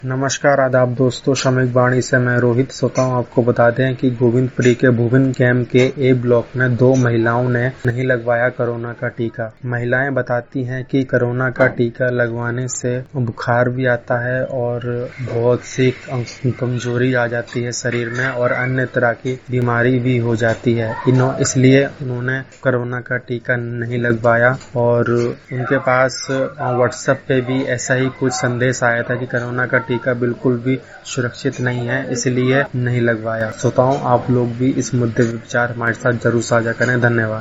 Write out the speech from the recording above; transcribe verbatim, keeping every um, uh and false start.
नमस्कार आदाब दोस्तों, श्रमिक वाणी से मैं रोहित सोता हूँ। आपको बता दें कि गोविंदपुरी के भुवन कैंप के ए ब्लॉक में दो महिलाओं ने नहीं लगवाया कोरोना का टीका। महिलाएं बताती हैं कि कोरोना का टीका लगवाने से बुखार भी आता है और बहुत सी कमजोरी आ जाती है शरीर में और अन्य तरह की बीमारी भी हो जाती है। इन्हों इसलिए उन्होंने कोरोना का टीका नहीं लगवाया और उनके पास व्हाट्सएप पे भी ऐसा ही कुछ संदेश आया था कि कोरोना का टीका बिल्कुल भी सुरक्षित नहीं है, इसलिए नहीं लगवाया। श्रोताओं, आप लोग भी इस मुद्दे पर विचार हमारे साथ जरूर साझा करें। धन्यवाद।